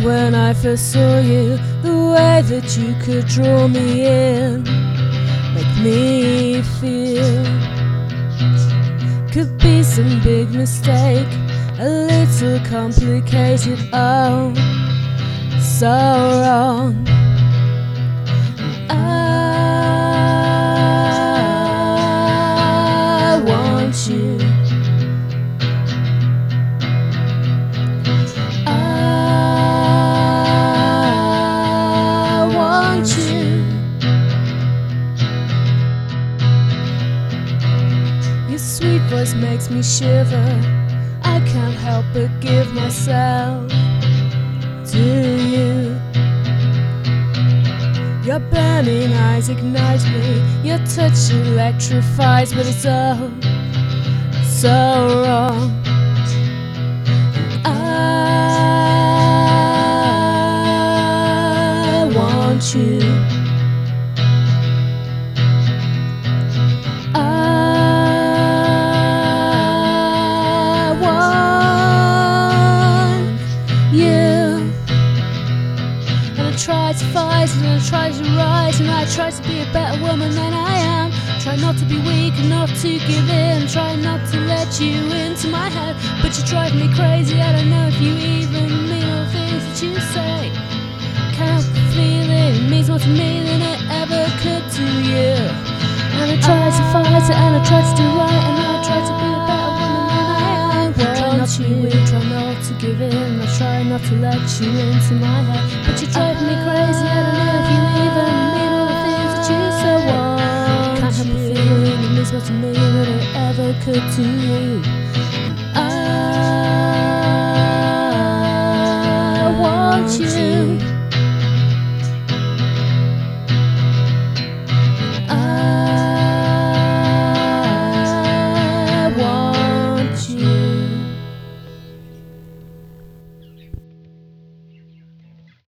when I first saw you, the way that you could draw me in, make me feel. Could be some big mistake, a little complicated, oh, so wrong. I want you. I want you. Your sweet voice makes me shiver. I can't help but give myself to you. Your burning eyes ignite me. Your touch electrifies, but it's all so wrong. I want you. I want you. And I try to fight and I try to rise and I try to be a better woman than I am. Try not to be weak and not to give in. Try not to let you into my head, but you drive me crazy. I don't know if you even mean all the things that you say. Can't help the feeling, it means more to me than it ever could to you. And I try to fight it and I try to do right and I try to be a better woman than I am. Try not to be weak, try not to give in. I try not to let you into my head, but you drive me crazy. I don't know if you even mean all the things that you so want. Can't help the feeling, it means more to me than it ever could to you.